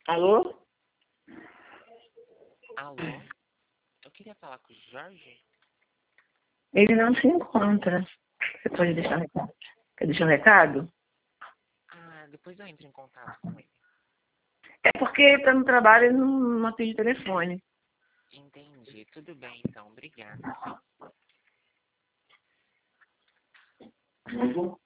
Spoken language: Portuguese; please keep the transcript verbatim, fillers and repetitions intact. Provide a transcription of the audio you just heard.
Alô? Alô? Eu queria falar com o Jorge. Ele não se encontra. Você pode deixar um recado? Quer deixar um recado? Ah, depois eu entro em contato com ele. É porque ele está no trabalho e não, não atende telefone. Entendi. Tudo bem, então. Obrigada. Uhum.